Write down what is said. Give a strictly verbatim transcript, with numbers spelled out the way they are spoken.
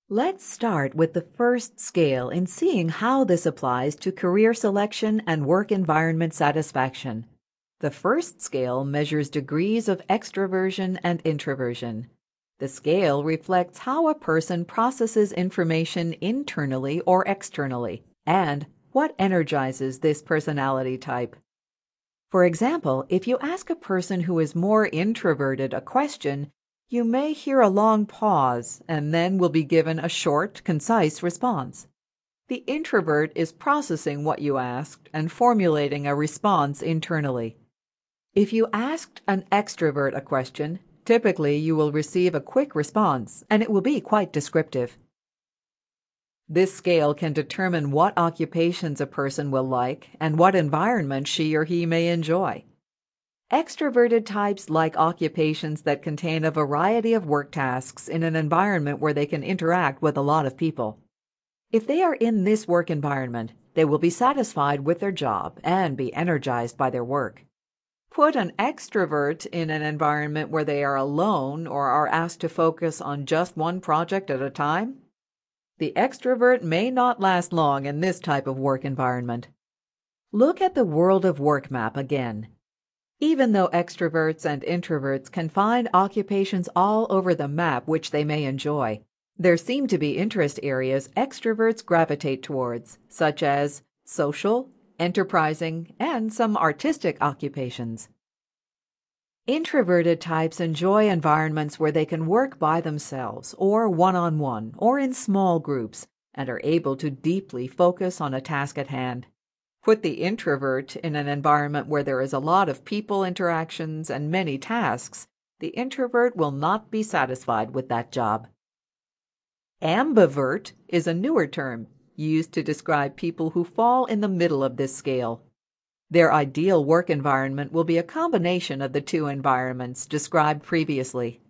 Let's start with the first scale in seeing how this applies to career selection and work environment satisfaction. The first scale measures degrees of extroversion and introversion. The scale reflects how a person processes information internally or externally, and what energizes this personality type. For example, if you ask a person who is more introverted a question, you may hear a long pause and then will be given a short, concise response. The introvert is processing what you asked and formulating a response internally. If you asked an extrovert a question, typically you will receive a quick response and it will be quite descriptive. This scale can determine what occupations a person will like and what environment she or he may enjoy. Extroverted types like occupations that contain a variety of work tasks in an environment where they can interact with a lot of people. If they are in this work environment, they will be satisfied with their job and be energized by their work. Put an extrovert in an environment where they are alone or are asked to focus on just one project at a time. The extrovert may not last long in this type of work environment. Look at the world of work map again. Even though extroverts and introverts can find occupations all over the map which they may enjoy, there seem to be interest areas extroverts gravitate towards, such as social, enterprising, and some artistic occupations. Introverted types enjoy environments where they can work by themselves or one-on-one or in small groups and are able to deeply focus on a task at hand. Put the introvert in an environment where there is a lot of people interactions and many tasks, the introvert will not be satisfied with that job. Ambivert is a newer term used to describe people who fall in the middle of this scale. Their ideal work environment will be a combination of the two environments described previously.